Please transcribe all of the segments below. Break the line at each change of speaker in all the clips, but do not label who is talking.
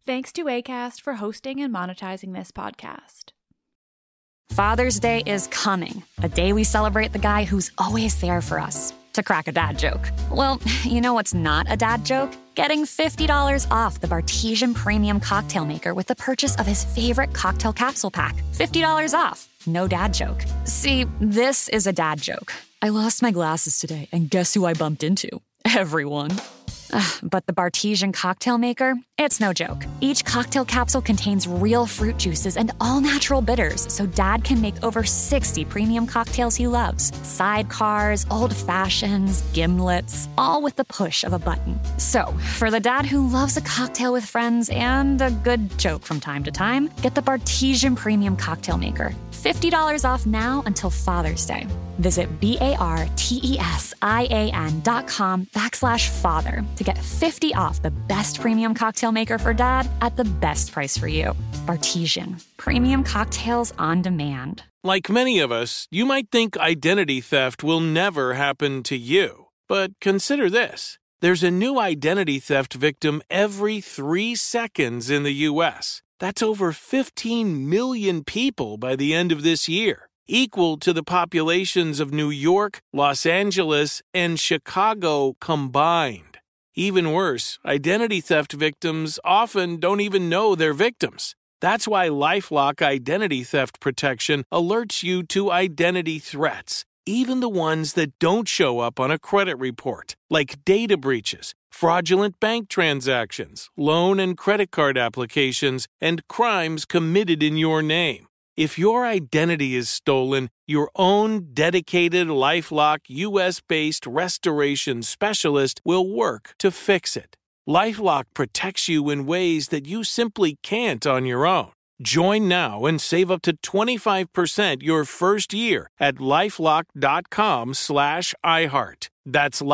Thanks to Acast for hosting and monetizing this podcast.
Father's Day is coming, a day we celebrate the guy who's always there for us. To crack a dad joke. Well, you know what's not a dad joke? Getting $50 off the Bartesian Premium Cocktail Maker with the purchase of his favorite cocktail capsule pack. $50 off. No dad joke. See, this is a dad joke. I lost my glasses today, and guess who I bumped into? Everyone. But the Bartesian Cocktail Maker, it's no joke. Each cocktail capsule contains real fruit juices and all-natural bitters, so Dad can make over 60 premium cocktails he loves. Sidecars, old fashions, gimlets, all with the push of a button. So, for the dad who loves a cocktail with friends and a good joke from time to time, get the Bartesian Premium Cocktail Maker. $50 off now until Father's Day. Visit BARTESIAN.com/father to get 50 off the best premium cocktail maker for dad at the best price for you. Bartesian. Premium cocktails on demand.
Like many of us, you might think identity theft will never happen to you. But consider this. There's a new identity theft victim every 3 seconds in the U.S. That's over 15 million people by the end of this year, equal to the populations of New York, Los Angeles, and Chicago combined. Even worse, identity theft victims often don't even know they're victims. That's why LifeLock Identity Theft Protection alerts you to identity threats, even the ones that don't show up on a credit report, like data breaches, fraudulent bank transactions, loan and credit card applications, and crimes committed in your name. If your identity is stolen, your own dedicated LifeLock U.S.-based restoration specialist will work to fix it. LifeLock protects you in ways that you simply can't on your own. Join now and save up to 25% your first year at LifeLock.com/iHeart. That's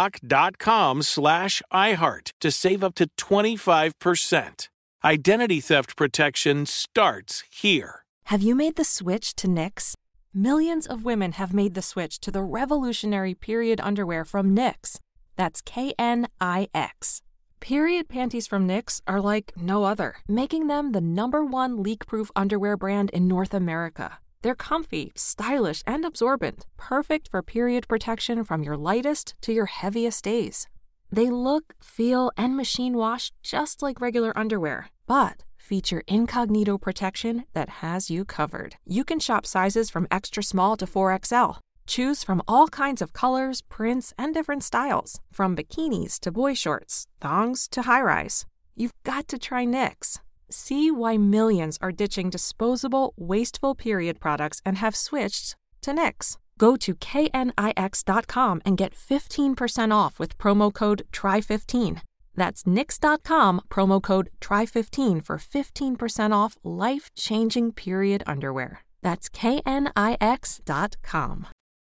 LifeLock.com/iHeart to save up to 25%. Identity theft protection starts here.
Have you made the switch to Knix? Millions of women have made the switch to the revolutionary period underwear from Knix. That's Knix. Period panties from Knix are like no other, making them the #1 leak-proof underwear brand in North America. They're comfy, stylish, and absorbent, perfect for period protection from your lightest to your heaviest days. They look, feel, and machine wash just like regular underwear, but feature incognito protection that has you covered. You can shop sizes from extra small to 4XL. Choose from all kinds of colors, prints, and different styles, from bikinis to boy shorts, thongs to high-rise. You've got to try Knix. See why millions are ditching disposable, wasteful period products and have switched to Knix. Go to knix.com and get 15% off with promo code TRY15. That's knix.com, promo code TRY15 for 15% off life-changing period underwear. That's knix.com.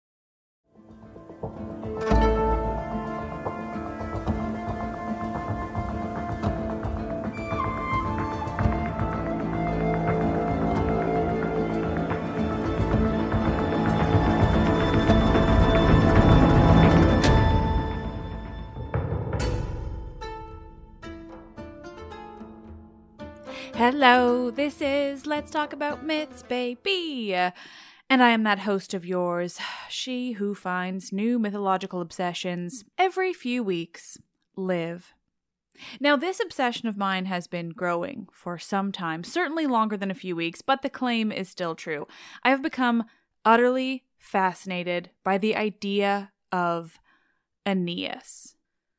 Hello, this is Let's Talk About Myths, baby. And I am that host of yours, she who finds new mythological obsessions every few weeks, Liv. Now, this obsession of mine has been growing for some time, certainly longer than a few weeks, but the claim is still true. I have become utterly fascinated by the idea of Aeneas.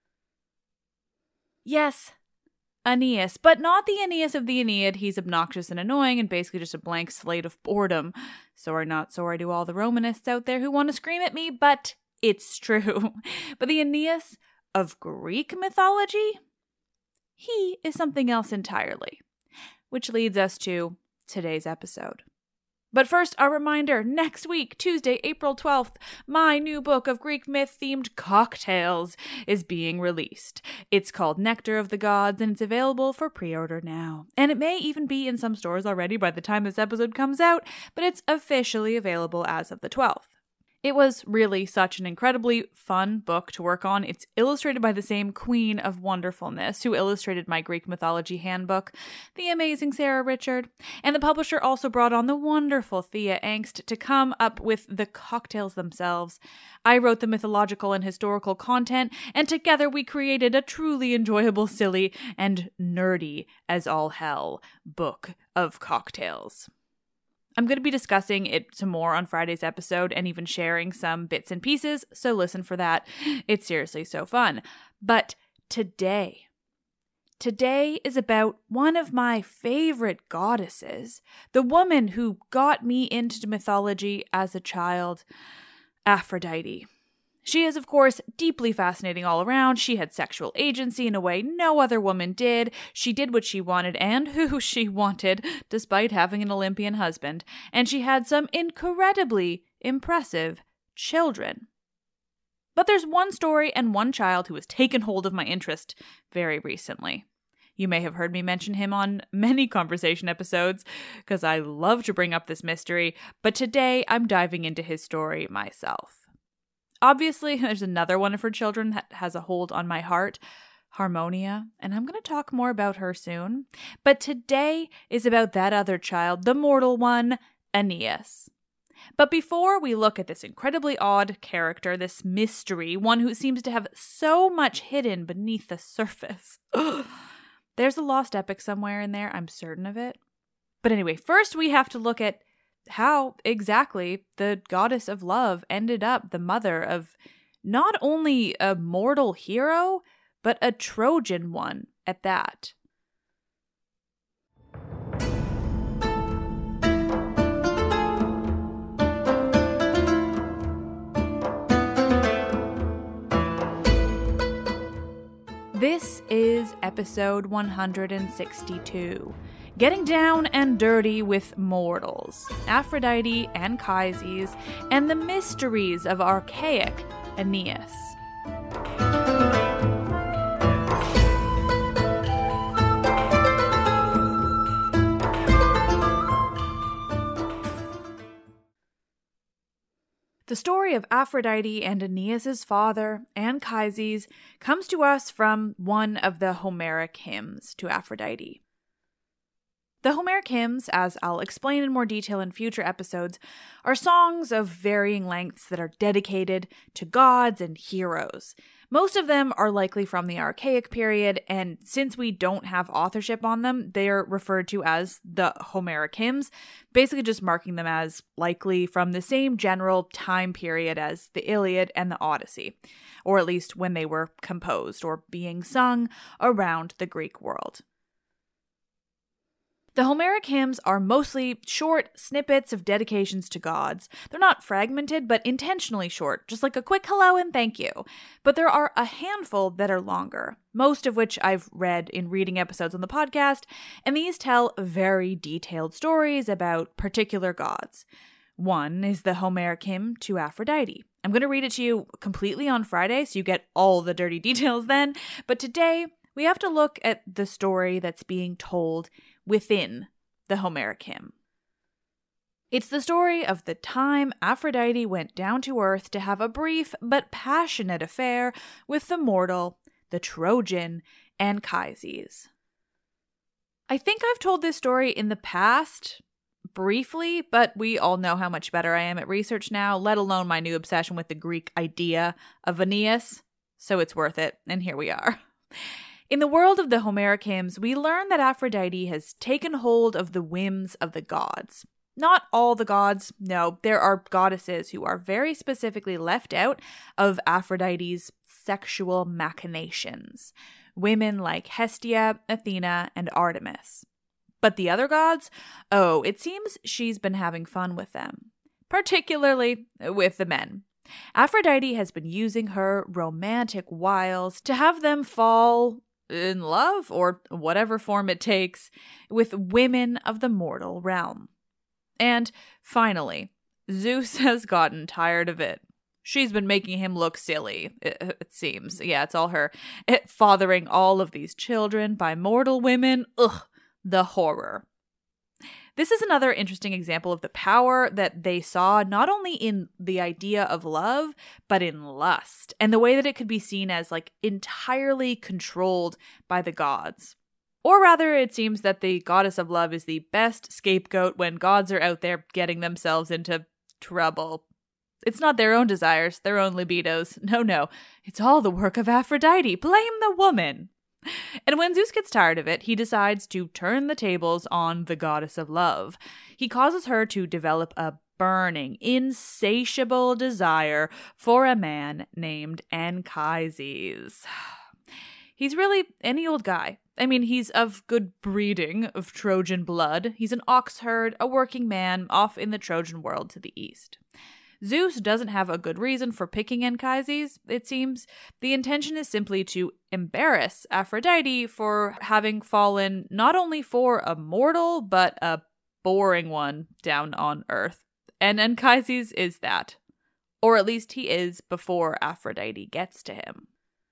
Yes, Aeneas, but not the Aeneas of the Aeneid. He's obnoxious and annoying and basically just a blank slate of boredom. Sorry, not sorry to all the Romanists out there who want to scream at me, but it's true. But the Aeneas of Greek mythology? He is something else entirely. Which leads us to today's episode. But first, a reminder, next week, Tuesday, April 12th, my new book of Greek myth-themed cocktails is being released. It's called Nectar of the Gods, and it's available for pre-order now. And it may even be in some stores already by the time this episode comes out, but it's officially available as of the 12th. It was really such an incredibly fun book to work on. It's illustrated by the same queen of wonderfulness who illustrated my Greek mythology handbook, the amazing Sarah Richard. And the publisher also brought on the wonderful Thea Angst to come up with the cocktails themselves. I wrote the mythological and historical content, and together we created a truly enjoyable, silly, and nerdy as all hell book of cocktails. I'm going to be discussing it some more on Friday's episode and even sharing some bits and pieces, so listen for that. It's seriously so fun. But today is about one of my favorite goddesses, the woman who got me into mythology as a child, Aphrodite. She is, of course, deeply fascinating all around. She had sexual agency in a way no other woman did. She did what she wanted and who she wanted, despite having an Olympian husband. And she had some incredibly impressive children. But there's one story and one child who has taken hold of my interest very recently. You may have heard me mention him on many conversation episodes, because I love to bring up this mystery, but today I'm diving into his story myself. Obviously, there's another one of her children that has a hold on my heart, Harmonia, and I'm going to talk more about her soon. But today is about that other child, the mortal one, Aeneas. But before we look at this incredibly odd character, this mystery, one who seems to have so much hidden beneath the surface, there's a lost epic somewhere in there, I'm certain of it. But anyway, first we have to look at how exactly the goddess of love ended up the mother of not only a mortal hero, but a Trojan one at that. This is episode 162. Getting down and dirty with mortals, Aphrodite, Anchises, and the mysteries of archaic Aeneas. The story of Aphrodite and Aeneas' father, Anchises, comes to us from one of the Homeric hymns to Aphrodite. The Homeric hymns, as I'll explain in more detail in future episodes, are songs of varying lengths that are dedicated to gods and heroes. Most of them are likely from the Archaic period, and since we don't have authorship on them, they're referred to as the Homeric hymns, basically just marking them as likely from the same general time period as the Iliad and the Odyssey, or at least when they were composed or being sung around the Greek world. The Homeric hymns are mostly short snippets of dedications to gods. They're not fragmented, but intentionally short, just like a quick hello and thank you. But there are a handful that are longer, most of which I've read in reading episodes on the podcast, and these tell very detailed stories about particular gods. One is the Homeric hymn to Aphrodite. I'm going to read it to you completely on Friday, so you get all the dirty details then, but today we have to look at the story that's being told within the Homeric hymn. It's the story of the time Aphrodite went down to earth to have a brief but passionate affair with the mortal, the Trojan, Anchises. I think I've told this story in the past, briefly, but we all know how much better I am at research now, let alone my new obsession with the Greek idea of Aeneas, so it's worth it, and here we are. In the world of the Homeric hymns, we learn that Aphrodite has taken hold of the whims of the gods. Not all the gods, no, there are goddesses who are very specifically left out of Aphrodite's sexual machinations. Women like Hestia, Athena, and Artemis. But the other gods? Oh, it seems she's been having fun with them. Particularly with the men. Aphrodite has been using her romantic wiles to have them fall in love, or whatever form it takes, with women of the mortal realm. And finally, Zeus has gotten tired of it. She's been making him look silly, it seems. Yeah, it's all her. Fathering all of these children by mortal women. Ugh, the horror. This is another interesting example of the power that they saw not only in the idea of love, but in lust, and the way that it could be seen as like entirely controlled by the gods. Or rather, it seems that the goddess of love is the best scapegoat when gods are out there getting themselves into trouble. It's not their own desires, their own libidos. No, it's all the work of Aphrodite. Blame the woman. And when Zeus gets tired of it, he decides to turn the tables on the goddess of love. He causes her to develop a burning, insatiable desire for a man named Anchises. He's really any old guy. I mean, he's of good breeding, of Trojan blood. He's an ox herd, a working man off in the Trojan world to the east. Zeus doesn't have a good reason for picking Anchises, it seems. The intention is simply to embarrass Aphrodite for having fallen not only for a mortal, but a boring one down on Earth. And Anchises is that. Or at least he is before Aphrodite gets to him.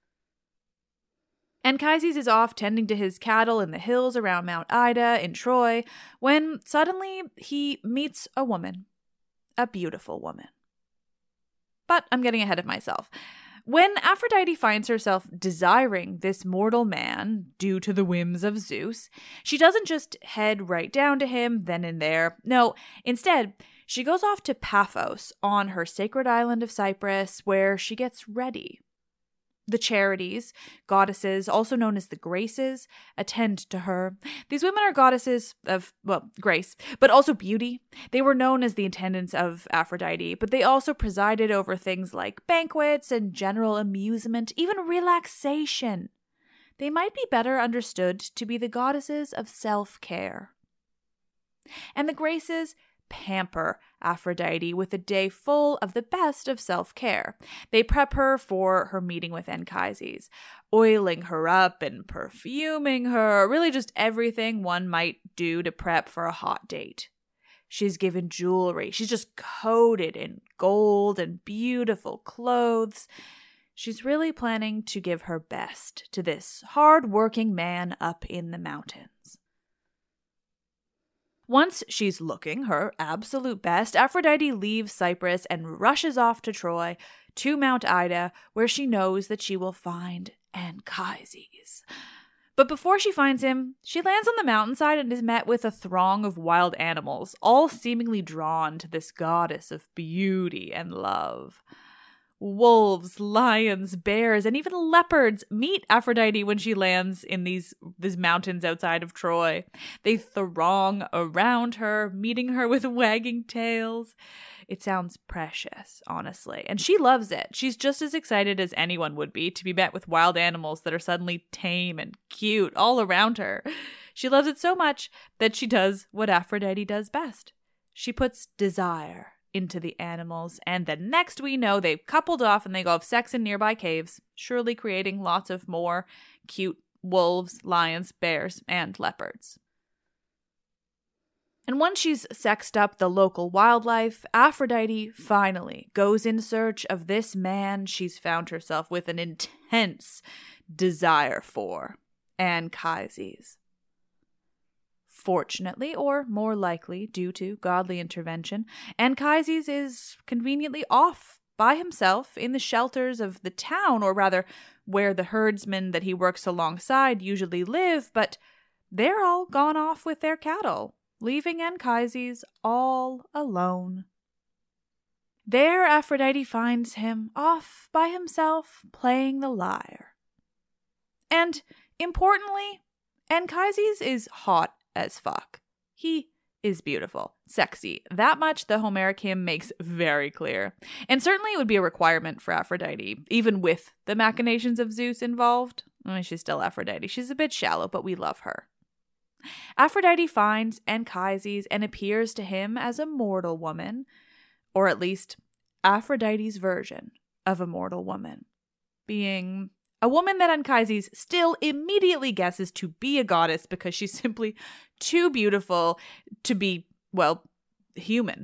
Anchises is off tending to his cattle in the hills around Mount Ida in Troy when suddenly he meets a woman. A beautiful woman. But I'm getting ahead of myself. When Aphrodite finds herself desiring this mortal man due to the whims of Zeus, she doesn't just head right down to him then and there. No, instead, she goes off to Paphos on her sacred island of Cyprus where she gets ready. The Charities, goddesses, also known as the Graces, attend to her. These women are goddesses of, grace, but also beauty. They were known as the attendants of Aphrodite, but they also presided over things like banquets and general amusement, even relaxation. They might be better understood to be the goddesses of self-care. And the Graces pamper Aphrodite with a day full of the best of self-care. They prep her for her meeting with Anchises, oiling her up and perfuming her, really just everything one might do to prep for a hot date. She's given jewelry. She's just coated in gold and beautiful clothes. She's really planning to give her best to this hard-working man up in the mountains. Once she's looking her absolute best, Aphrodite leaves Cyprus and rushes off to Troy, to Mount Ida, where she knows that she will find Anchises. But before she finds him, she lands on the mountainside and is met with a throng of wild animals, all seemingly drawn to this goddess of beauty and love. Wolves, lions, bears, and even leopards meet Aphrodite when she lands in these mountains outside of Troy. They throng around her, meeting her with wagging tails. It sounds precious, honestly, and she loves it. She's just as excited as anyone would be to be met with wild animals that are suddenly tame and cute all around her. She loves it so much that she does what Aphrodite does best. She puts desire into the animals, and the next we know, they've coupled off and they go have sex in nearby caves, surely creating lots of more cute wolves, lions, bears, and leopards. And once she's sexed up the local wildlife, Aphrodite finally goes in search of this man she's found herself with an intense desire for, Anchises. Fortunately, or more likely due to godly intervention, Anchises is conveniently off by himself in the shelters of the town, or rather where the herdsmen that he works alongside usually live, but they're all gone off with their cattle, leaving Anchises all alone. There Aphrodite finds him off by himself playing the lyre. And importantly, Anchises is hot as fuck. He is beautiful, sexy. That much the Homeric hymn makes very clear. And certainly it would be a requirement for Aphrodite, even with the machinations of Zeus involved. I mean, she's still Aphrodite. She's a bit shallow, but we love her. Aphrodite finds Anchises and appears to him as a mortal woman, or at least Aphrodite's version of a mortal woman, being a woman that Anchises still immediately guesses to be a goddess because she's simply too beautiful to be, well, human.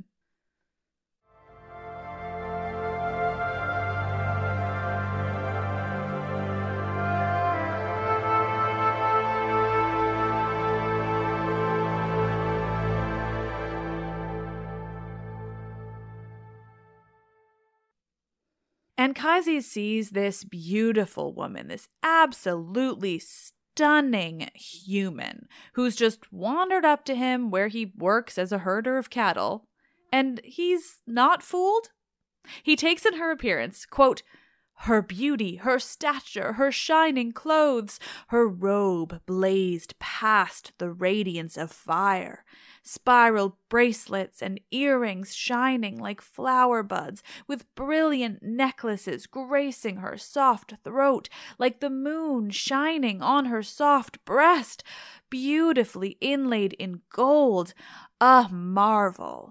Anchises sees this beautiful woman, this absolutely stunning human, who's just wandered up to him where he works as a herder of cattle, and he's not fooled. He takes in her appearance, quote, her beauty, her stature, her shining clothes, her robe blazed past the radiance of fire, spiral bracelets and earrings shining like flower buds, with brilliant necklaces gracing her soft throat, like the moon shining on her soft breast, beautifully inlaid in gold, a marvel.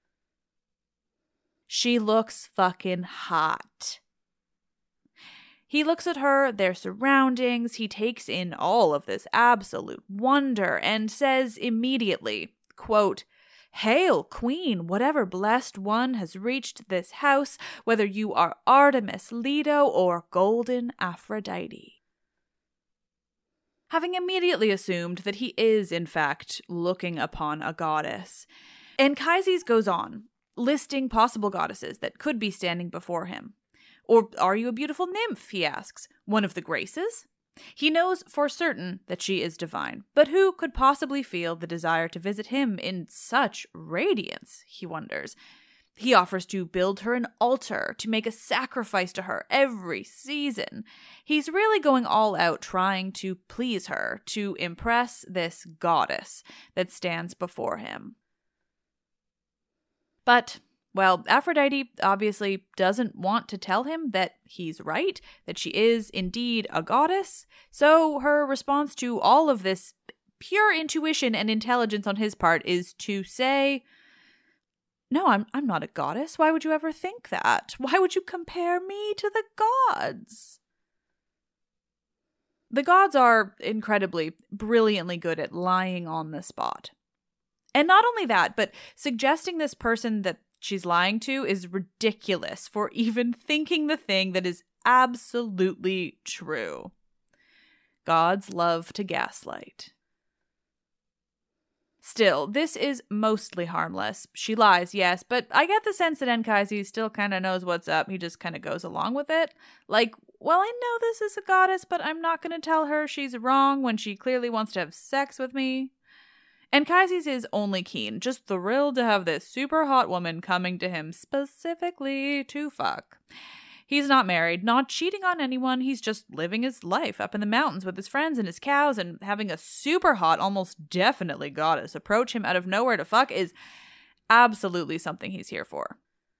She looks fucking hot. He looks at her, their surroundings, he takes in all of this absolute wonder and says immediately, quote, "Hail, Queen, whatever blessed one has reached this house, whether you are Artemis, Leto, or golden Aphrodite." Having immediately assumed that he is, in fact, looking upon a goddess, Anchises goes on, listing possible goddesses that could be standing before him. Or are you a beautiful nymph, he asks, one of the Graces? He knows for certain that she is divine, but who could possibly feel the desire to visit him in such radiance, he wonders. He offers to build her an altar, to make a sacrifice to her every season. He's really going all out trying to please her, to impress this goddess that stands before him. But well, Aphrodite obviously doesn't want to tell him that he's right, that she is indeed a goddess, so her response to all of this pure intuition and intelligence on his part is to say, "No, I'm not a goddess. Why would you ever think that? Why would you compare me to the gods?" The gods are incredibly, brilliantly good at lying on the spot. And not only that, but suggesting this person that she's lying to is ridiculous for even thinking the thing that is absolutely true. Gods love to gaslight. Still, this is mostly harmless. She lies, yes, but I get the sense that Anchises still kind of knows what's up. He just kind of goes along with it. Like, well, I know this is a goddess, but I'm not going to tell her she's wrong when she clearly wants to have sex with me. Anchises is only keen, just thrilled to have this super hot woman coming to him specifically to fuck. He's not married, not cheating on anyone, he's just living his life up in the mountains with his friends and his cows, and having a super hot, almost definitely goddess approach him out of nowhere to fuck is absolutely something he's here for.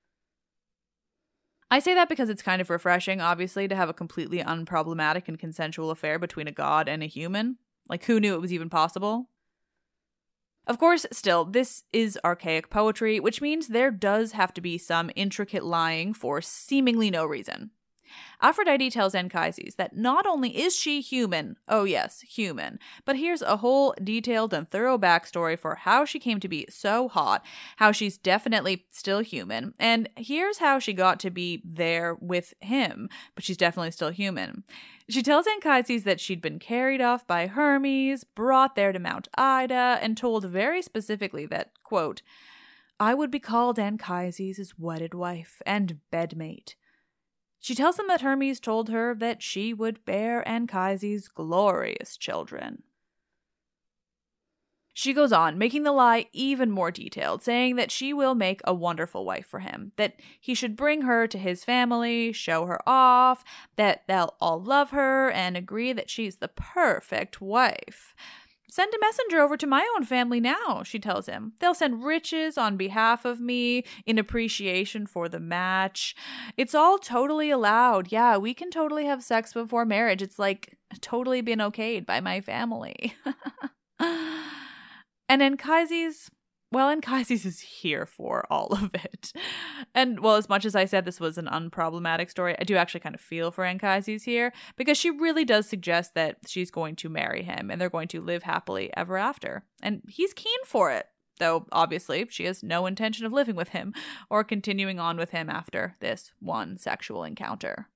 I say that because it's kind of refreshing, obviously, to have a completely unproblematic and consensual affair between a god and a human. Like, who knew it was even possible? Of course, still, this is archaic poetry, which means there does have to be some intricate lying for seemingly no reason. Aphrodite tells Anchises that not only is she human, oh yes, human, but here's a whole detailed and thorough backstory for how she came to be so hot, how she's definitely still human, and here's how she got to be there with him, but she's definitely still human. She tells Anchises that she'd been carried off by Hermes, brought there to Mount Ida, and told very specifically that, quote, "I would be called Anchises' wedded wife and bedmate." She tells him that Hermes told her that she would bear Anchises' glorious children. She goes on, making the lie even more detailed, saying that she will make a wonderful wife for him, that he should bring her to his family, show her off, that they'll all love her and agree that she's the perfect wife. "Send a messenger over to my own family now," she tells him. "They'll send riches on behalf of me in appreciation for the match. It's all totally allowed. Yeah, we can totally have sex before marriage. It's like totally been okayed by my family." And Anchises is here for all of it. And, well, as much as I said this was an unproblematic story, I do actually kind of feel for Anchises here, because she really does suggest that she's going to marry him and they're going to live happily ever after. And he's keen for it, though obviously she has no intention of living with him or continuing on with him after this one sexual encounter.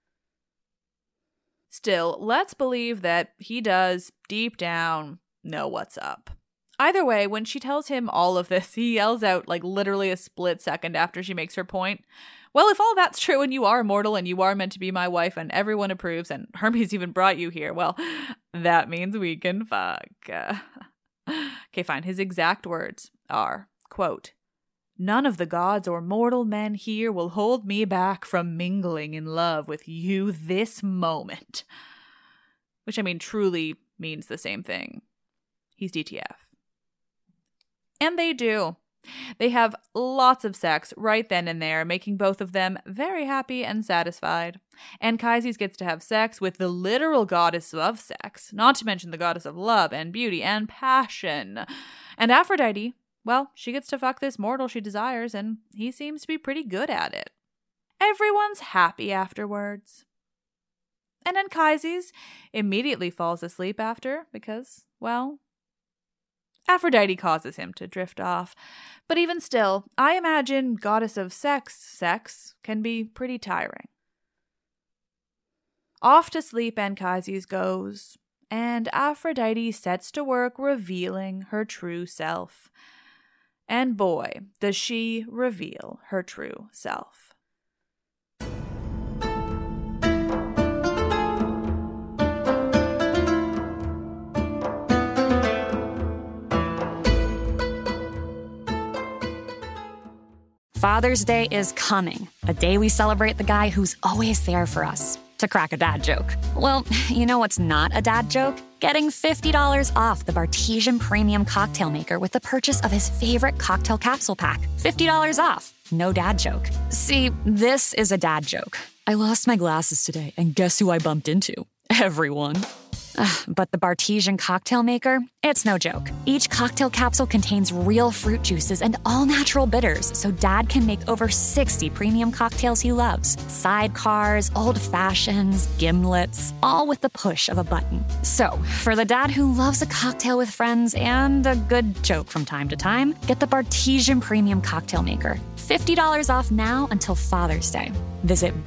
Still, let's believe that he does, deep down, know what's up. Either way, when she tells him all of this, he yells out, like literally a split second after she makes her point, Well, if all that's true and you are immortal and you are meant to be my wife and everyone approves and Hermes even brought you here, well, that means we can fuck. Okay, fine. His exact words are, quote, "None of the gods or mortal men here will hold me back from mingling in love with you this moment." Which, I mean, truly means the same thing. He's DTF. And they do. They have lots of sex right then and there, making both of them very happy and satisfied. Anchises gets to have sex with the literal goddess of sex, not to mention the goddess of love and beauty and passion. And Aphrodite, well, she gets to fuck this mortal she desires, and he seems to be pretty good at it. Everyone's happy afterwards. And Anchises immediately falls asleep after because, well, Aphrodite causes him to drift off. But even still, I imagine goddess of sex can be pretty tiring. Off to sleep Anchises goes, and Aphrodite sets to work revealing her true self. And boy, does she reveal her true self.
Father's Day is coming, a day we celebrate the guy who's always there for us. To crack a dad joke. Well, you know what's not a dad joke? Getting $50 off the Bartesian Premium Cocktail Maker with the purchase of his favorite cocktail capsule pack. $50 off. No dad joke. See, this is a dad joke. I lost my glasses today, and guess who I bumped into? Everyone. But the Bartesian Cocktail Maker, it's no joke. Each cocktail capsule contains real fruit juices and all-natural bitters, so Dad can make over 60 premium cocktails he loves. Sidecars, old fashions, gimlets, all with the push of a button. So, for the dad who loves a cocktail with friends and a good joke from time to time, get the Bartesian Premium Cocktail Maker. $50 off now until Father's Day. Visit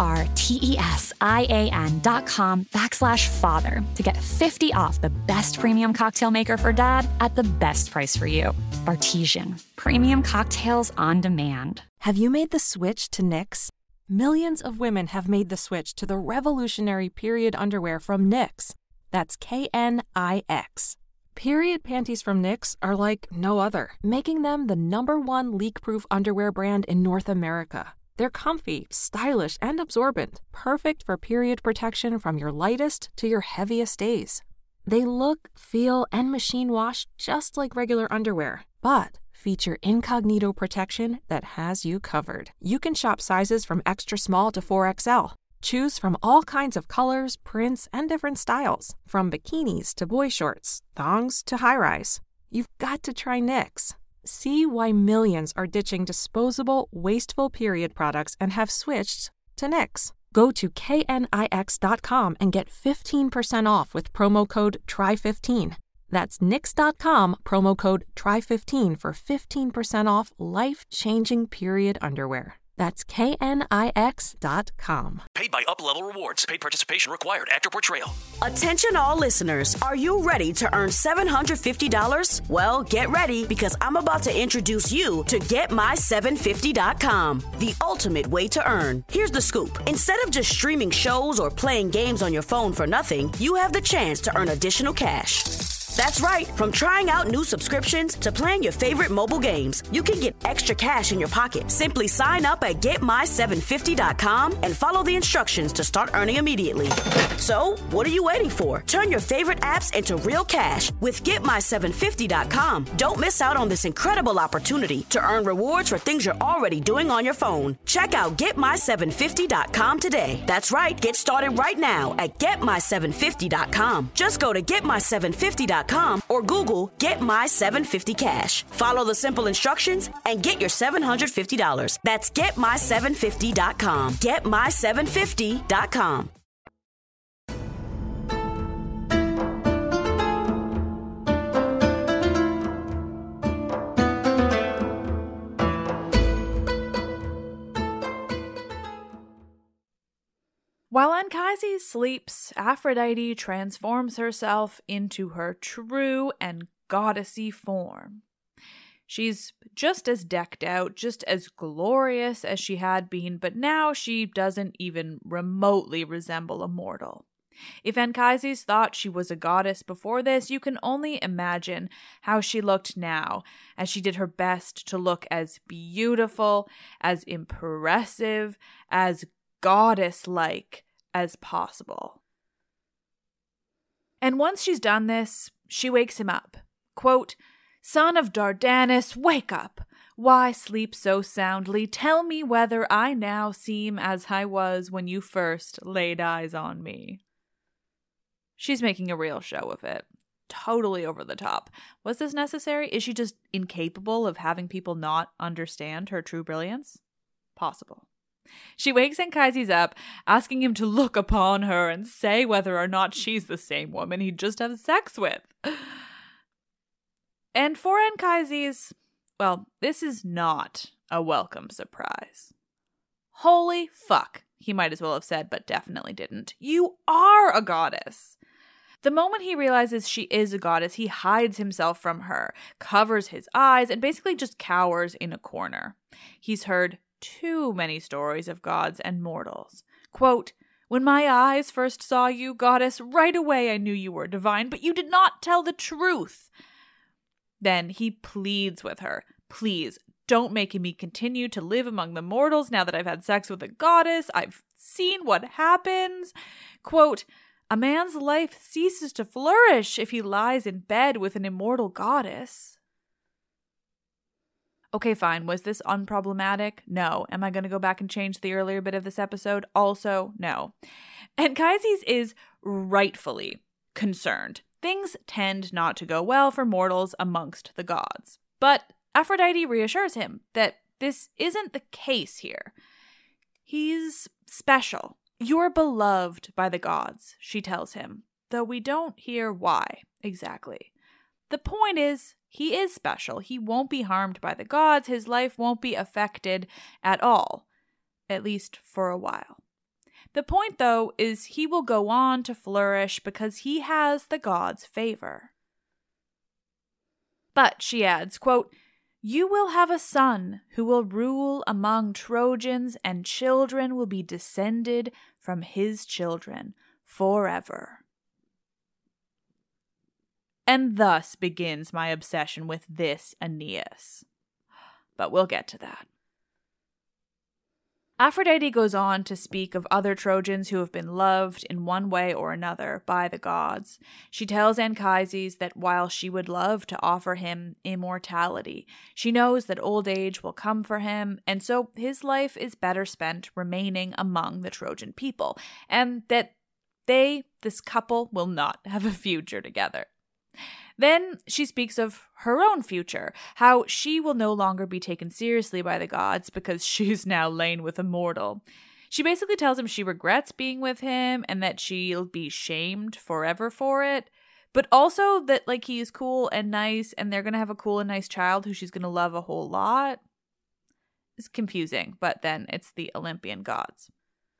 BARTESIAN.com/father to get 50 off the best premium cocktail maker for dad at the best price for you. Bartesian. Premium cocktails on demand.
Have you made the switch to Knix? Millions of women have made the switch to the revolutionary period underwear from Knix. That's KNIX. Period panties from Knix are like no other, making them the #1 leak-proof underwear brand in North America. They're comfy, stylish, and absorbent, perfect for period protection from your lightest to your heaviest days. They look, feel, and machine wash just like regular underwear, but feature incognito protection that has you covered. You can shop sizes from extra small to 4XL. Choose from all kinds of colors, prints, and different styles, from bikinis to boy shorts, thongs to high-rise. You've got to try Knix. See why millions are ditching disposable, wasteful period products and have switched to Knix. Go to knix.com and get 15% off with promo code TRY15. That's knix.com, promo code TRY15 for 15% off life-changing period underwear. That's knix.com.
Paid by UpLevel Rewards. Paid participation required. Actor portrayal.
Attention all listeners. Are you ready to earn $750? Well, get ready because I'm about to introduce you to GetMy750.com, the ultimate way to earn. Here's the scoop. Instead of just streaming shows or playing games on your phone for nothing, you have the chance to earn additional cash. That's right. From trying out new subscriptions to playing your favorite mobile games, you can get extra cash in your pocket. Simply sign up at GetMy750.com and follow the instructions to start earning immediately. So, what are you waiting for? Turn your favorite apps into real cash with GetMy750.com. Don't miss out on this incredible opportunity to earn rewards for things you're already doing on your phone. Check out GetMy750.com today. That's right. Get started right now at GetMy750.com. Just go to GetMy750.com or Google Get My 750 Cash. Follow the simple instructions and get your $750. That's GetMy750.com. GetMy750.com.
While Anchises sleeps, Aphrodite transforms herself into her true and goddessy form. She's just as decked out, just as glorious as she had been, but now she doesn't even remotely resemble a mortal. If Anchises thought she was a goddess before this, you can only imagine how she looked now, as she did her best to look as beautiful, as impressive, as goddess-like as possible. And once she's done this, she wakes him up. Quote, "Son of Dardanus, wake up! Why sleep so soundly? Tell me whether I now seem as I was when you first laid eyes on me." She's making a real show of it. Totally over the top. Was this necessary? Is she just incapable of having people not understand her true brilliance? Possible. She wakes Anchises up, asking him to look upon her and say whether or not she's the same woman he'd just have sex with. And for Anchises, well, this is not a welcome surprise. Holy fuck, he might as well have said, but definitely didn't. You are a goddess. The moment he realizes she is a goddess, he hides himself from her, covers his eyes, and basically just cowers in a corner. He's heard too many stories of gods and mortals. Quote, "When my eyes first saw you, goddess, right away I knew you were divine, but you did not tell the truth." Then he pleads with her, "Please, don't make me continue to live among the mortals now that I've had sex with a goddess. I've seen what happens." Quote, "A man's life ceases to flourish if he lies in bed with an immortal goddess." Okay, fine. Was this unproblematic? No. Am I going to go back and change the earlier bit of this episode? Also, no. Anchises is rightfully concerned. Things tend not to go well for mortals amongst the gods. But Aphrodite reassures him that this isn't the case here. He's special. "You're beloved by the gods," she tells him, though we don't hear why exactly. The point is, he is special. He won't be harmed by the gods. His life won't be affected at all, at least for a while. The point, though, is he will go on to flourish because he has the gods' favor. But, she adds, quote, "You will have a son who will rule among Trojans, and children will be descended from his children forever." And thus begins my obsession with this Aeneas. But we'll get to that. Aphrodite goes on to speak of other Trojans who have been loved in one way or another by the gods. She tells Anchises that while she would love to offer him immortality, she knows that old age will come for him, and so his life is better spent remaining among the Trojan people, and that this couple, will not have a future together. Then she speaks of her own future, how she will no longer be taken seriously by the gods because she's now lain with a mortal. She basically tells him she regrets being with him and that she'll be shamed forever for it, but also that he's cool and nice and they're going to have a cool and nice child who she's going to love a whole lot. It's confusing, but then it's the Olympian gods.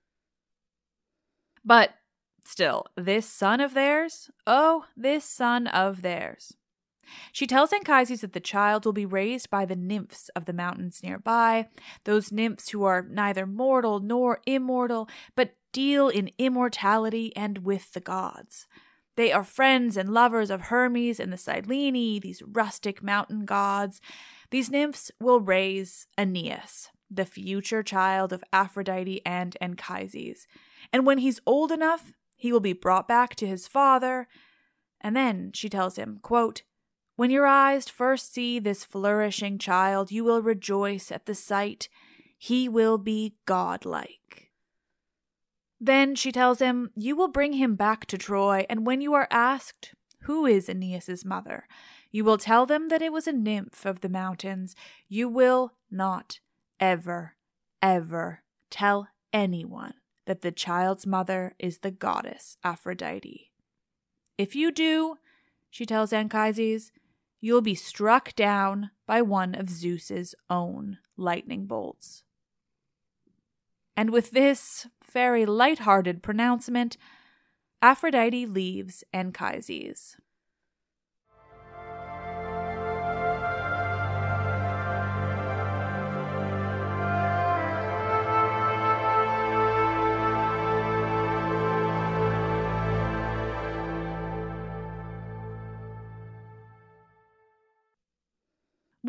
But still, this son of theirs, this son of theirs. She tells Anchises that the child will be raised by the nymphs of the mountains nearby, those nymphs who are neither mortal nor immortal, but deal in immortality and with the gods. They are friends and lovers of Hermes and the Sileni, these rustic mountain gods. These nymphs will raise Aeneas, the future child of Aphrodite and Anchises. And when he's old enough, he will be brought back to his father. And then she tells him, quote, "When your eyes first see this flourishing child, you will rejoice at the sight. He will be godlike." Then she tells him, "You will bring him back to Troy, and when you are asked, 'Who is Aeneas' mother?' you will tell them that it was a nymph of the mountains. You will not ever, ever tell anyone that the child's mother is the goddess Aphrodite. If you do," she tells Anchises, "you'll be struck down by one of Zeus's own lightning bolts." And with this very light-hearted pronouncement, Aphrodite leaves Anchises.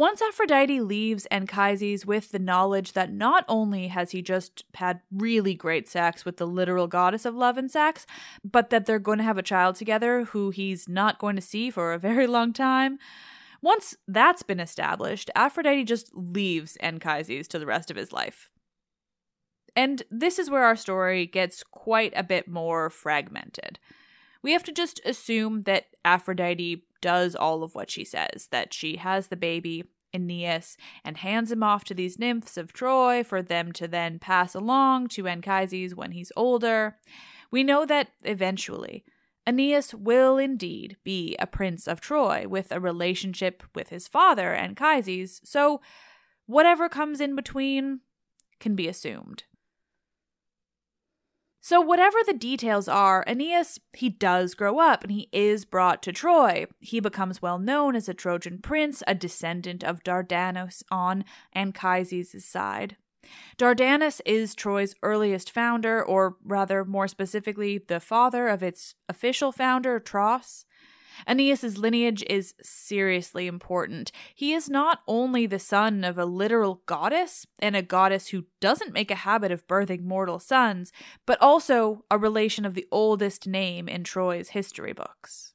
Once Aphrodite leaves Anchises with the knowledge that not only has he just had really great sex with the literal goddess of love and sex, but that they're going to have a child together who he's not going to see for a very long time, once that's been established, Aphrodite just leaves Anchises to the rest of his life. And this is where our story gets quite a bit more fragmented. We have to just assume that Aphrodite does all of what she says, that she has the baby, Aeneas, and hands him off to these nymphs of Troy for them to then pass along to Anchises when he's older. We know that eventually Aeneas will indeed be a prince of Troy with a relationship with his father, Anchises, so whatever comes in between can be assumed. So whatever the details are, Aeneas, he does grow up and he is brought to Troy. He becomes well known as a Trojan prince, a descendant of Dardanus on Anchises' side. Dardanus is Troy's earliest founder, or rather, more specifically, the father of its official founder, Tros. Aeneas' lineage is seriously important. He is not only the son of a literal goddess, and a goddess who doesn't make a habit of birthing mortal sons, but also a relation of the oldest name in Troy's history books.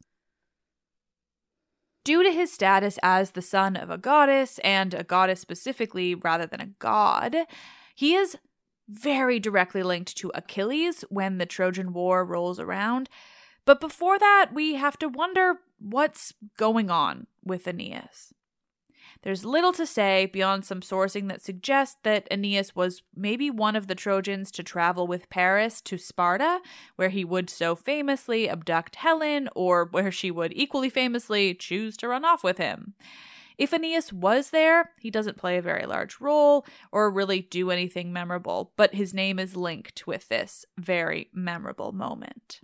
Due to his status as the son of a goddess, and a goddess specifically rather than a god, he is very directly linked to Achilles when the Trojan War rolls around. But before that, we have to wonder what's going on with Aeneas. There's little to say beyond some sourcing that suggests that Aeneas was maybe one of the Trojans to travel with Paris to Sparta, where he would so famously abduct Helen, or where she would equally famously choose to run off with him. If Aeneas was there, he doesn't play a very large role or really do anything memorable, but his name is linked with this very memorable moment.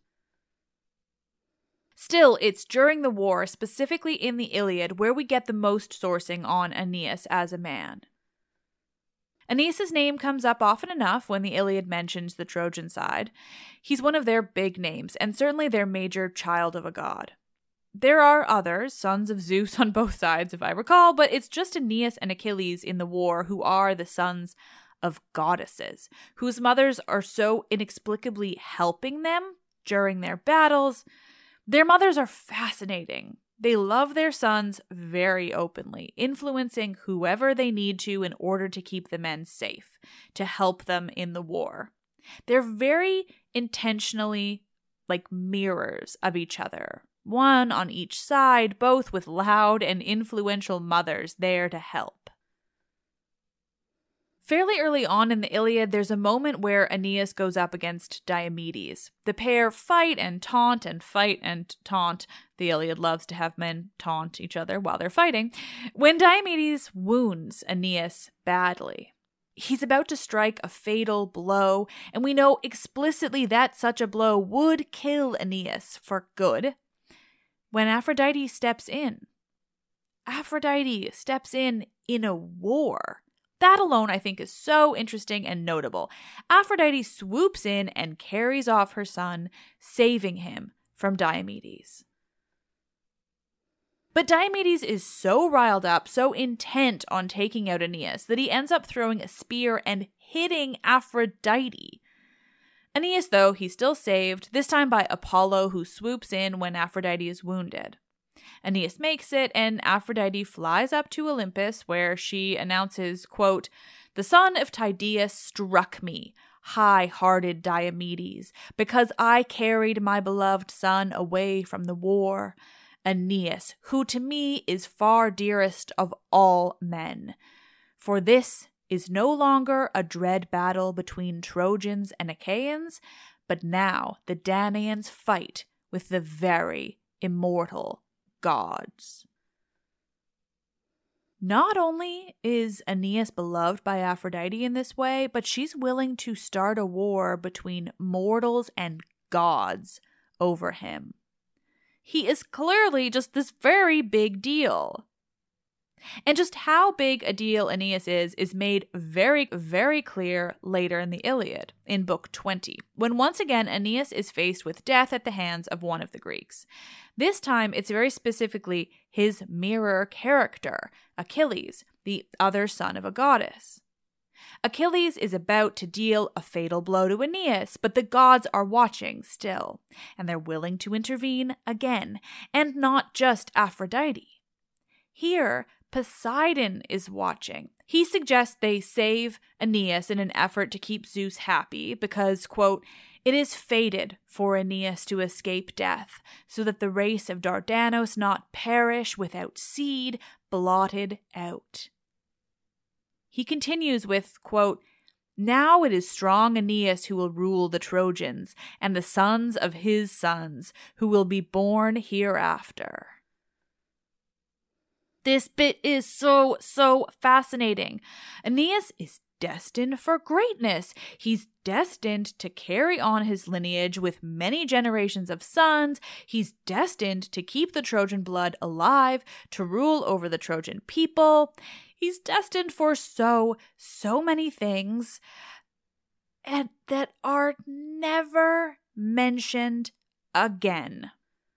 Still, it's during the war, specifically in the Iliad, where we get the most sourcing on Aeneas as a man. Aeneas' name comes up often enough when the Iliad mentions the Trojan side. He's one of their big names, and certainly their major child of a god. There are others, sons of Zeus on both sides, if I recall, but it's just Aeneas and Achilles in the war who are the sons of goddesses, whose mothers are so inexplicably helping them during their battles. Their mothers are fascinating. They love their sons very openly, influencing whoever they need to in order to keep the men safe, to help them in the war. They're very intentionally like mirrors of each other, one on each side, both with loud and influential mothers there to help. Fairly early on in the Iliad, there's a moment where Aeneas goes up against Diomedes. The pair fight and taunt and fight and taunt. The Iliad loves to have men taunt each other while they're fighting. When Diomedes wounds Aeneas badly, he's about to strike a fatal blow, and we know explicitly that such a blow would kill Aeneas for good. When Aphrodite steps in. Aphrodite steps in a war. That alone, I think, is so interesting and notable. Aphrodite swoops in and carries off her son, saving him from Diomedes. But Diomedes is so riled up, so intent on taking out Aeneas, that he ends up throwing a spear and hitting Aphrodite. Aeneas, though, he's still saved, this time by Apollo, who swoops in when Aphrodite is wounded. Aeneas makes it, and Aphrodite flies up to Olympus, where she announces, quote, "The son of Tydeus struck me, high-hearted Diomedes, because I carried my beloved son away from the war. Aeneas, who to me is far dearest of all men. For this is no longer a dread battle between Trojans and Achaeans, but now the Danaans fight with the very immortal gods." Not only is Aeneas beloved by Aphrodite in this way, but she's willing to start a war between mortals and gods over him. He is clearly just this very big deal. And just how big a deal Aeneas is made very, very clear later in the Iliad, in Book 20, when once again Aeneas is faced with death at the hands of one of the Greeks. This time, it's very specifically his mirror character, Achilles, the other son of a goddess. Achilles is about to deal a fatal blow to Aeneas, but the gods are watching still, and they're willing to intervene again, and not just Aphrodite. Here, Poseidon is watching. He suggests they save Aeneas in an effort to keep Zeus happy because, quote, "It is fated for Aeneas to escape death, so that the race of Dardanos not perish without seed, blotted out." He continues with, quote, "Now it is strong Aeneas who will rule the Trojans, and the sons of his sons, who will be born hereafter." This bit is so fascinating. Aeneas is destined for greatness. He's destined to carry on his lineage with many generations of sons. He's destined to keep the Trojan blood alive, to rule over the Trojan people. He's destined for so many things, and that are never mentioned again.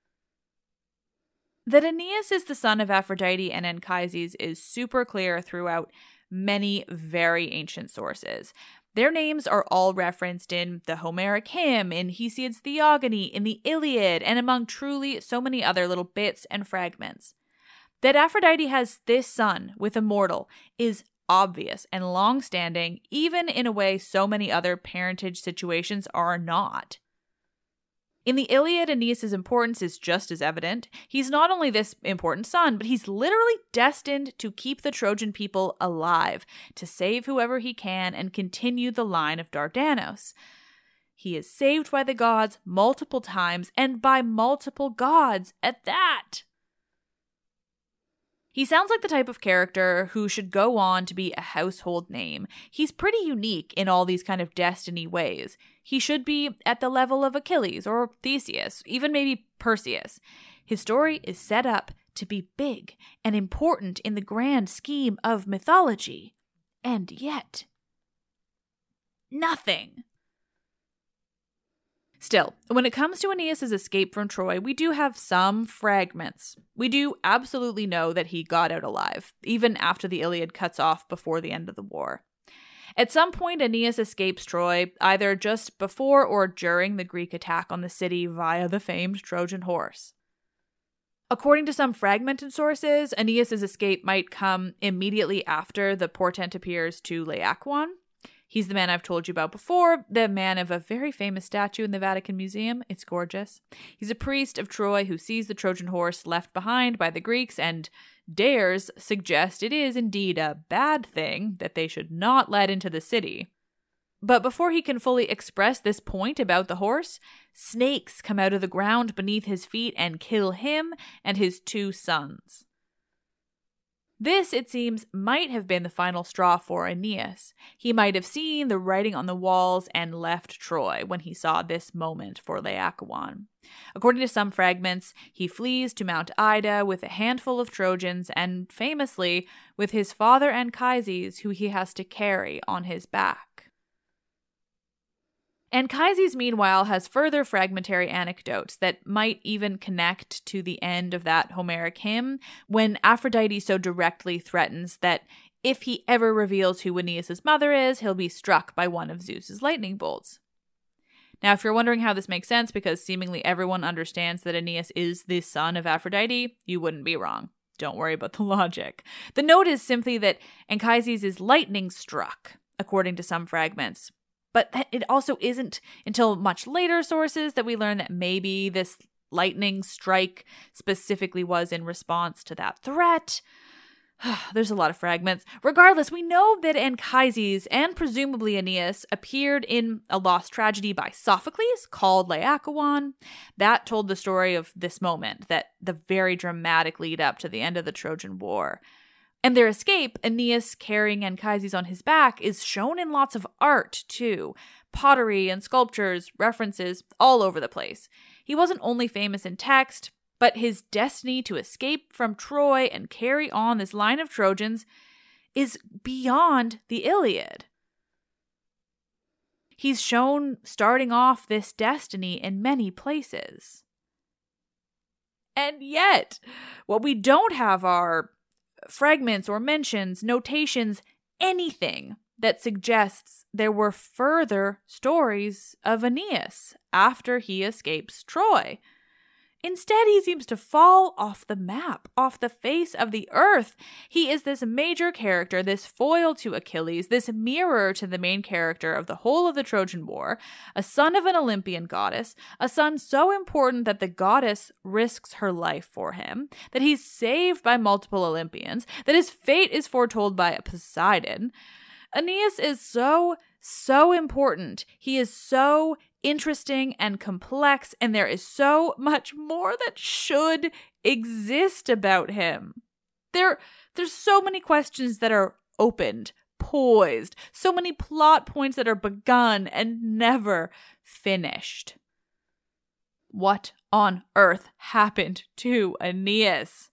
That Aeneas is the son of Aphrodite and Anchises is super clear throughout many very ancient sources. Their names are all referenced in the Homeric hymn, in Hesiod's Theogony, in the Iliad, and among truly so many other little bits and fragments. That Aphrodite has this son with a mortal is obvious and long-standing, even in a way so many other parentage situations are not. In the Iliad, Aeneas' importance is just as evident. He's not only this important son, but he's literally destined to keep the Trojan people alive, to save whoever he can and continue the line of Dardanos. He is saved by the gods multiple times, and by multiple gods at that. He sounds like the type of character who should go on to be a household name. He's pretty unique in all these kind of destiny ways. He should be at the level of Achilles or Theseus, even maybe Perseus. His story is set up to be big and important in the grand scheme of mythology. And yet, nothing. Still, when it comes to Aeneas' escape from Troy, we do have some fragments. We do absolutely know that he got out alive, even after the Iliad cuts off before the end of the war. At some point, Aeneas escapes Troy, either just before or during the Greek attack on the city via the famed Trojan horse. According to some fragmented sources, Aeneas' escape might come immediately after the portent appears to Laocoon. He's the man I've told you about before, the man of a very famous statue in the Vatican Museum. It's gorgeous. He's a priest of Troy who sees the Trojan horse left behind by the Greeks and dares suggest it is indeed a bad thing that they should not let into the city. But before he can fully express this point about the horse, snakes come out of the ground beneath his feet and kill him and his 2 sons. This, it seems, might have been the final straw for Aeneas. He might have seen the writing on the walls and left Troy when he saw this moment for Laocoon. According to some fragments, he flees to Mount Ida with a handful of Trojans and, famously, with his father Anchises, who he has to carry on his back. Anchises, meanwhile, has further fragmentary anecdotes that might even connect to the end of that Homeric hymn, when Aphrodite so directly threatens that if he ever reveals who Aeneas' mother is, he'll be struck by one of Zeus's lightning bolts. Now, if you're wondering how this makes sense, because seemingly everyone understands that Aeneas is the son of Aphrodite, you wouldn't be wrong. Don't worry about the logic. The note is simply that Anchises is lightning struck, according to some fragments. But it also isn't until much later sources that we learn that maybe this lightning strike specifically was in response to that threat. There's a lot of fragments. Regardless, we know that Anchises and presumably Aeneas appeared in a lost tragedy by Sophocles called Laocoon. That told the story of this moment, that the very dramatic lead up to the end of the Trojan War. And their escape, Aeneas carrying Anchises on his back, is shown in lots of art, too. Pottery and sculptures, references, all over the place. He wasn't only famous in text, but his destiny to escape from Troy and carry on this line of Trojans is beyond the Iliad. He's shown starting off this destiny in many places. And yet, what we don't have are fragments or mentions, notations, anything that suggests there were further stories of Aeneas after he escapes Troy. Instead, he seems to fall off the map, off the face of the earth. He is this major character, this foil to Achilles, this mirror to the main character of the whole of the Trojan War, a son of an Olympian goddess, a son so important that the goddess risks her life for him, that he's saved by multiple Olympians, that his fate is foretold by Poseidon. Aeneas is so important. He is so interesting and complex, and there is so much more that should exist about him. There's so many questions that are opened, poised, so many plot points that are begun and never finished. What on earth happened to Aeneas?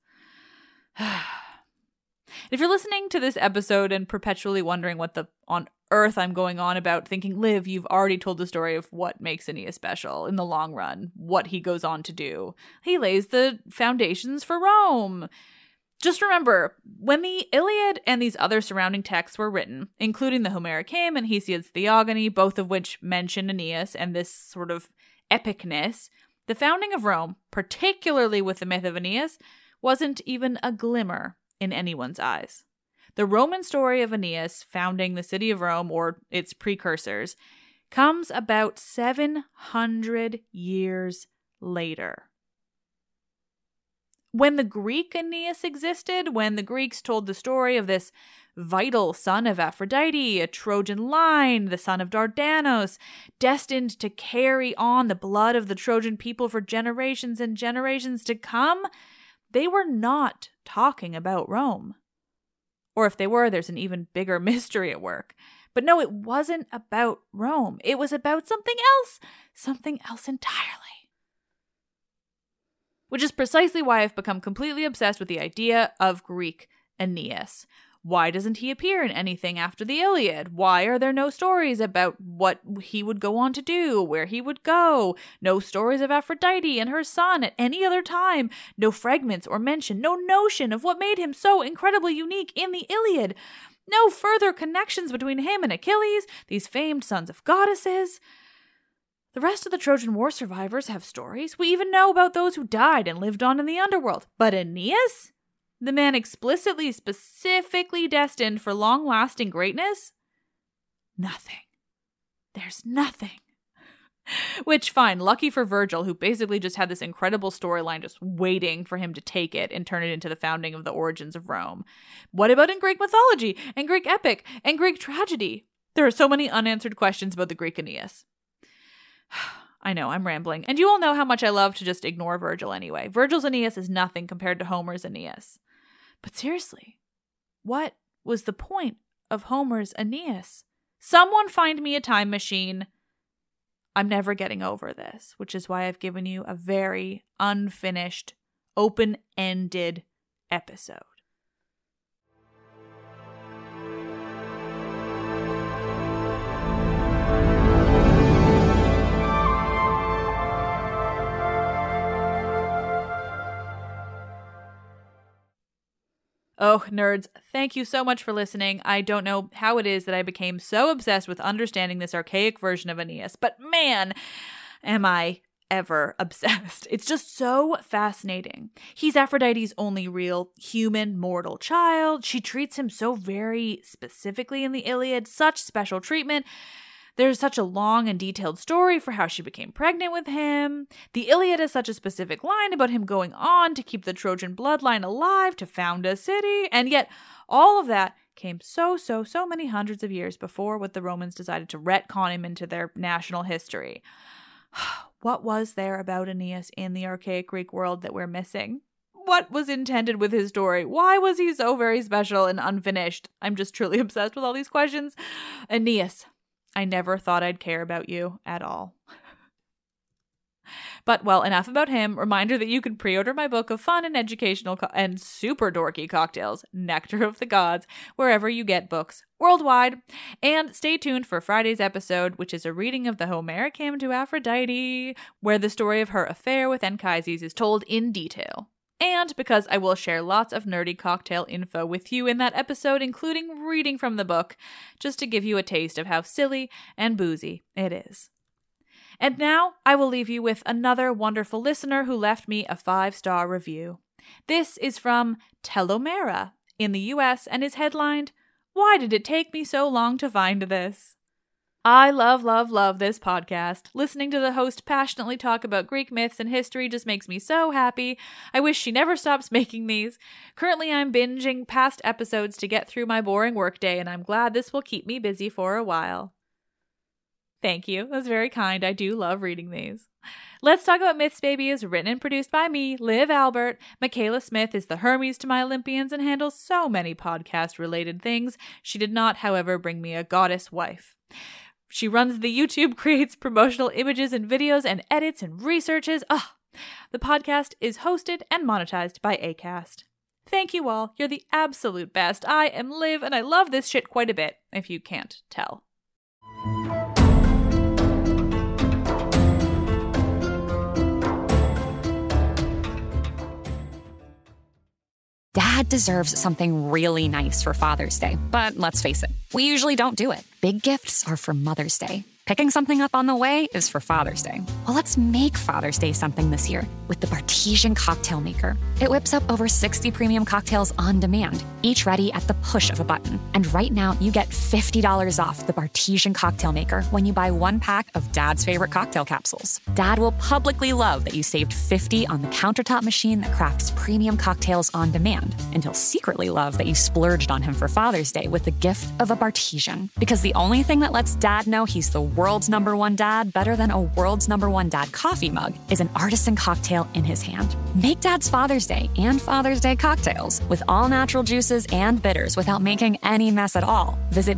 If you're listening to this episode and perpetually wondering what on earth I'm going on about, thinking, Liv, you've already told the story of what makes Aeneas special in the long run, what he goes on to do. He lays the foundations for Rome. Just remember, when the Iliad and these other surrounding texts were written, including the Homeric hymn and Hesiod's Theogony, both of which mention Aeneas and this sort of epicness, the founding of Rome, particularly with the myth of Aeneas, wasn't even a glimmer in anyone's eyes. The Roman story of Aeneas founding the city of Rome, or its precursors, comes about 700 years later. When the Greek Aeneas existed, when the Greeks told the story of this vital son of Aphrodite, a Trojan line, the son of Dardanos, destined to carry on the blood of the Trojan people for generations and generations to come, they were not talking about Rome. Or if they were, there's an even bigger mystery at work. But no, it wasn't about Rome. It was about something else entirely. Which is precisely why I've become completely obsessed with the idea of Greek Aeneas. Why doesn't he appear in anything after the Iliad? Why are there no stories about what he would go on to do, where he would go? No stories of Aphrodite and her son at any other time. No fragments or mention, no notion of what made him so incredibly unique in the Iliad. No further connections between him and Achilles, these famed sons of goddesses. The rest of the Trojan War survivors have stories. We even know about those who died and lived on in the underworld. But Aeneas? The man specifically destined for long-lasting greatness? Nothing. There's nothing. Which, fine, lucky for Virgil, who basically just had this incredible storyline just waiting for him to take it and turn it into the founding of the origins of Rome. What about in Greek mythology, and Greek epic, and Greek tragedy? There are so many unanswered questions about the Greek Aeneas. I know, I'm rambling. And you all know how much I love to just ignore Virgil anyway. Virgil's Aeneas is nothing compared to Homer's Aeneas. But seriously, what was the point of Homer's Aeneas? Someone find me a time machine. I'm never getting over this, which is why I've given you a very unfinished, open-ended episode. Oh, nerds, thank you so much for listening. I don't know how it is that I became so obsessed with understanding this archaic version of Aeneas, but man, am I ever obsessed. It's just so fascinating. He's Aphrodite's only real human mortal child. She treats him so very specifically in the Iliad, such special treatment. There's such a long and detailed story for how she became pregnant with him. The Iliad has such a specific line about him going on to keep the Trojan bloodline alive, to found a city. And yet, all of that came so many hundreds of years before what the Romans decided to retcon him into their national history. What was there about Aeneas in the archaic Greek world that we're missing? What was intended with his story? Why was he so very special and unfinished? I'm just truly obsessed with all these questions. Aeneas, I never thought I'd care about you at all. But, well, enough about him. Reminder that you can pre-order my book of fun and educational and super dorky cocktails, Nectar of the Gods, wherever you get books worldwide. And stay tuned for Friday's episode, which is a reading of the Homeric hymn to Aphrodite, where the story of her affair with Anchises is told in detail. And because I will share lots of nerdy cocktail info with you in that episode, including reading from the book, just to give you a taste of how silly and boozy it is. And now I will leave you with another wonderful listener who left me a 5-star review. This is from Telomera in the US and is headlined, "Why did it take me so long to find this?" I love this podcast. Listening to the host passionately talk about Greek myths and history just makes me so happy. I wish she never stops making these. Currently, I'm binging past episodes to get through my boring workday, and I'm glad this will keep me busy for a while. Thank you. That's very kind. I do love reading these. Let's Talk About Myths, Baby is written and produced by me, Liv Albert. Michaela Smith is the Hermes to my Olympians and handles so many podcast-related things. She did not, however, bring me a goddess wife. She runs the YouTube, creates promotional images and videos, and edits and researches. The podcast is hosted and monetized by Acast. Thank you all. You're the absolute best. I am Liv, and I love this shit quite a bit, if you can't tell.
Dad deserves something really nice for Father's Day, but let's face it, we usually don't do it. Big gifts are for Mother's Day. Picking something up on the way is for Father's Day. Well, let's make Father's Day something this year with the Bartesian Cocktail Maker. It whips up over 60 premium cocktails on demand, each ready at the push of a button. And right now, you get $50 off the Bartesian Cocktail Maker when you buy 1 pack of Dad's favorite cocktail capsules. Dad will publicly love that you saved $50 on the countertop machine that crafts premium cocktails on demand, and he'll secretly love that you splurged on him for Father's Day with the gift of a Bartesian. Because the only thing that lets Dad know he's the world's #1 dad better than a world's #1 dad coffee mug is an artisan cocktail in his hand. Make Dad's Father's Day and Father's Day cocktails with all natural juices and bitters without making any mess at all. Visit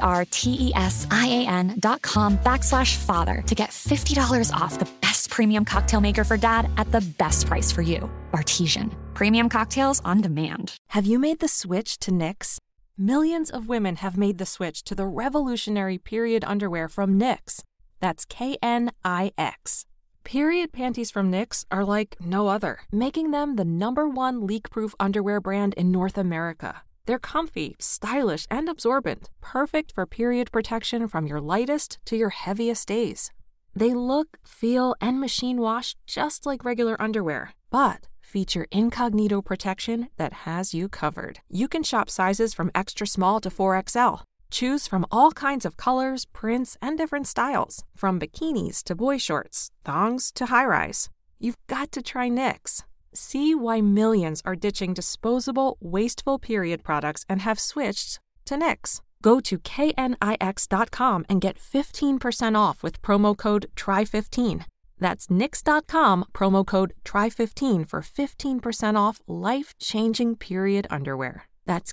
BARTESIAN.com/father to get $50 off the best premium cocktail maker for Dad at the best price for you. Bartesian. Premium cocktails on demand.
Have you made the switch to Knix? Millions of women have made the switch to the revolutionary period underwear from Knix. That's KNIX. Period panties from Knix are like no other, making them the #1 leak-proof underwear brand in North America. They're comfy, stylish, and absorbent, perfect for period protection from your lightest to your heaviest days. They look, feel, and machine wash just like regular underwear, but feature incognito protection that has you covered. You can shop sizes from extra small to 4XL. Choose from all kinds of colors, prints, and different styles, from bikinis to boy shorts, thongs to high-rise. You've got to try Knix. See why millions are ditching disposable, wasteful period products and have switched to Knix. Go to knix.com and get 15% off with promo code TRY15. That's Knix.com, promo code TRY15 for 15% off life-changing period underwear. That's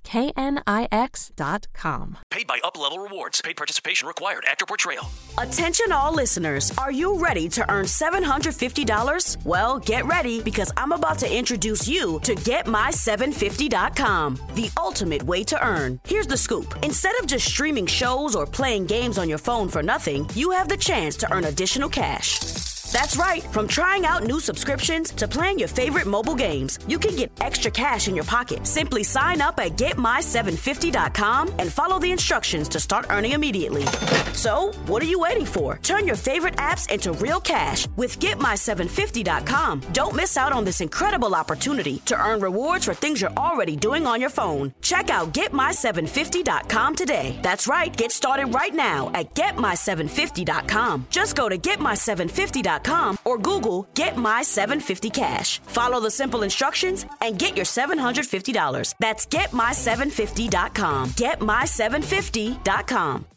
knix.com.
Paid by UpLevel Rewards. Paid participation required. Actor Portrayal.
Attention all listeners. Are you ready to earn $750? Well, get ready because I'm about to introduce you to GetMy750.com, the ultimate way to earn. Here's the scoop. Instead of just streaming shows or playing games on your phone for nothing, you have the chance to earn additional cash. That's right. From trying out new subscriptions to playing your favorite mobile games, you can get extra cash in your pocket. Simply sign up at GetMy750.com and follow the instructions to start earning immediately. So, what are you waiting for? Turn your favorite apps into real cash with GetMy750.com. Don't miss out on this incredible opportunity to earn rewards for things you're already doing on your phone. Check out GetMy750.com today. That's right. Get started right now at GetMy750.com. Just go to GetMy750.com or Google Get My 750 Cash. Follow the simple instructions and get your $750. That's GetMy750.com. GetMy750.com.